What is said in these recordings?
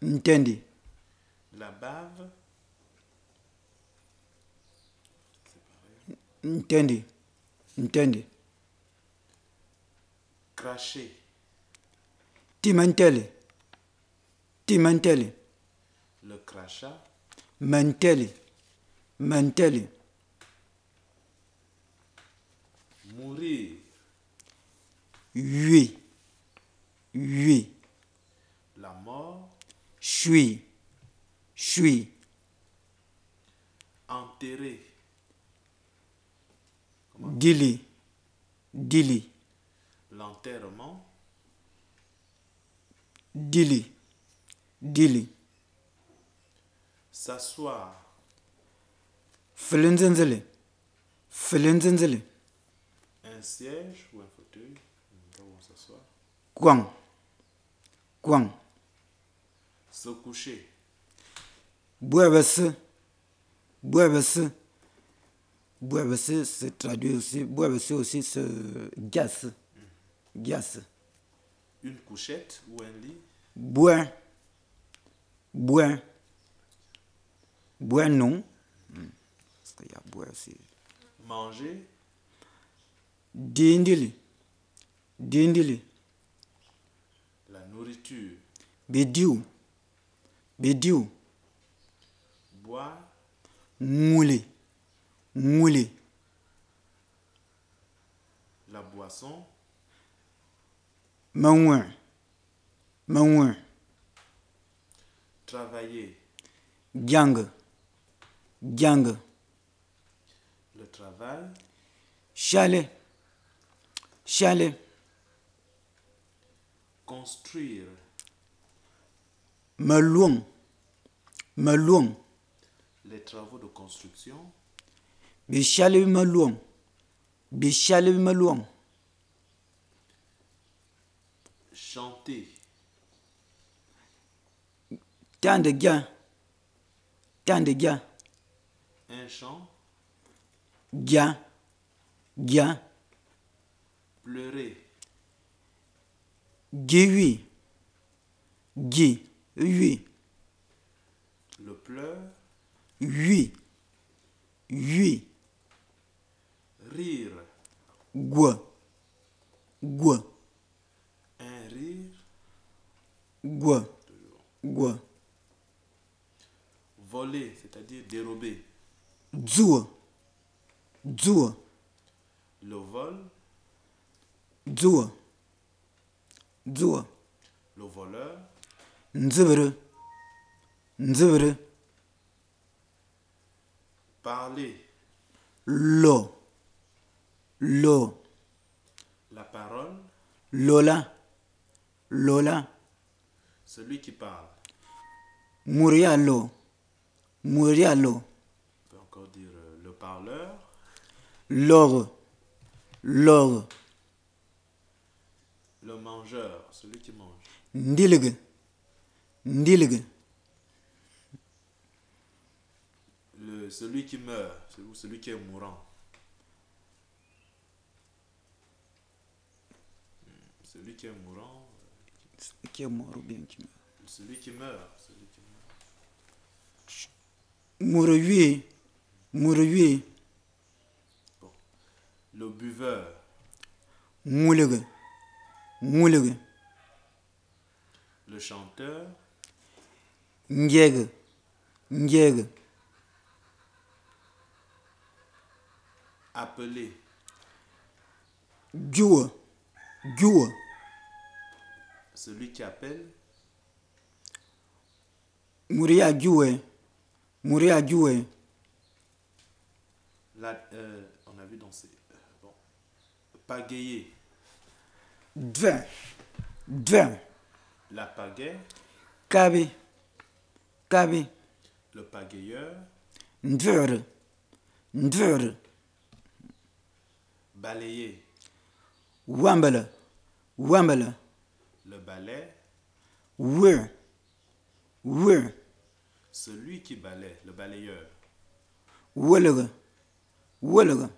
Ntendi. La bave. Ntendi. Ntendi. Cracher. Timantele. Timantele. Le crachat. Mantele. Mantele. Mourir. Oui. Oui. La mort. Suis. Suis. Enterrer. Dili. Dili. L'enterrement. Dili. Dili. S'asseoir. Felenzenzele. Felenzenzele. Un siège ou un fauteuil. Là où on s'assoit. Kwang. Kwang. Se coucher. Bouabese. Bouabese. Bouabese se traduit aussi. Bouabese aussi se gasse. Gasse. Une couchette ou un lit. Bois. Bois. Bois non. Parce qu'il y a bois aussi. Manger. Dindili. Dindili. La nourriture. Bidiou. Bidiou. Boire. Moulé. Moulé. La boisson. Maouin. Maouin. Travailler. Gang. Gang. Le travail. Chalet. Chalet. Construire. Malouang. Malouang. Les travaux de construction. Bichale malouang. Bichale malouang. Chanter. Tant de gars. Tant de gars. Un chant. Gars. Gars. Pleurer. Guiwi. Gui. Oui. Le pleur. Oui. Oui. Rire. Gua. Gua. Un rire. Gua. Gua. Voler, c'est-à-dire dérober. Zua. Zua. Le vol. Zua. Zua. Le voleur. Nzibere. Nzibere. Parler. Lo. Lo. La parole. Lola. Lola. Celui qui parle. Murialo. Murialo. On peut encore dire le parleur. Lore. Lore. Le mangeur, celui qui mange. Ndilige. Ndilige. Celui qui meurt, celui qui est mourant. Celui qui est mourant. Celui qui est mort ou bien qui meurt. Celui qui meurt. Celui qui meurt. Mourui. Mourui. Bon. Le buveur. Moulige. Moulige. Le chanteur. Njege. Njege. Appeler. Djoua. Djoua. Celui qui appelle. Mouria djoue. Mouria djoue. On a vu dans ces... bon. Pagayer. Dvin. Dvin. La pagaie. Kabi. Kabi. Le pagayeur. Ndvere. Ndvere. Balayer. Wambala. Wambala. Le balai. Wur. Wur. Celui qui balaie, le balayeur. Wollega. Wollega.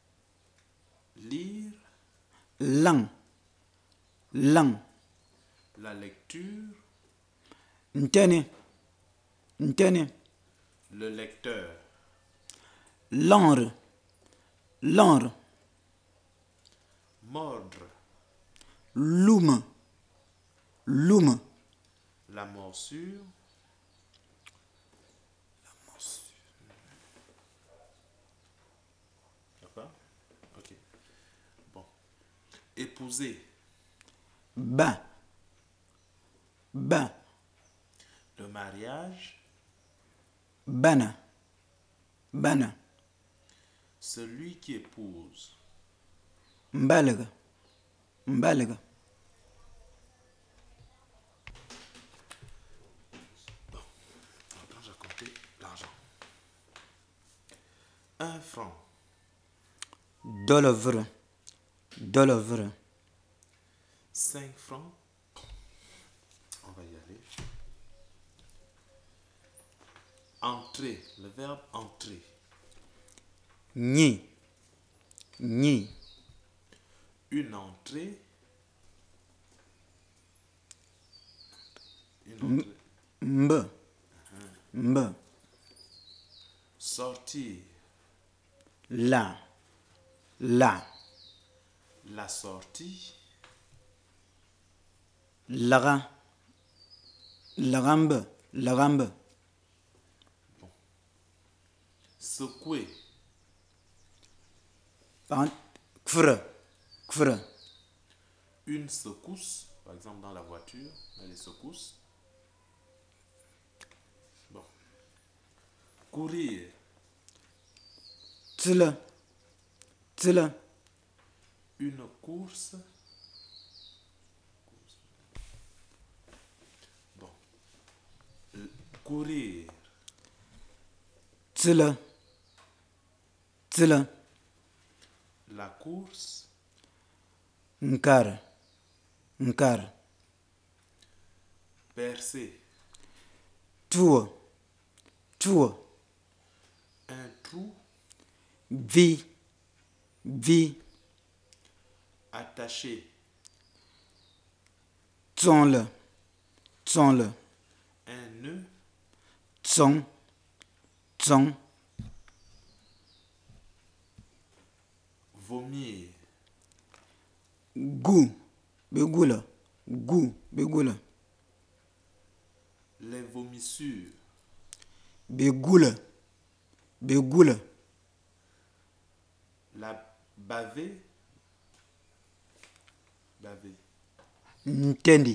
Lire. Lang. Lang. La lecture. Ntene. Ntene. Le lecteur. L'anre. L'anre. Mordre. Lume. Lume. La morsure. D'accord? Ok. Bon. Épouser. Bain. Bain. Le mariage. Bana. Bana. Celui qui épouse. Mbalega. Mbalega. Quand j'ai compté l'argent. 1 franc. Dolovre. Dolovre. 5 francs. On va y aller. Entrer. Le verbe entrer. Ni. Ni. Une entrée. Une entrée. Mbe. Mbe. Sortir. La. La. La sortie. Laga. Lagambe. Lagambe. Secouer. Kfre. Kfre. Une secousse. Par exemple, dans la voiture, il y a des secousses. Bon. Courir. Tile. Tile. Une course. Bon. Courir. Tile. Tile. La course. Nkar. Nkar. Percer. Tuo. Tuo. Un trou. Vi. Vi. Attaché. Tsonle. Tsonle. Un nœud. Tsong. Tsong. Vomir. Goût. Begoula. Goût. Begoula. Les vomissures. Begoula. Begoula. La baver. Baver. Ntendi.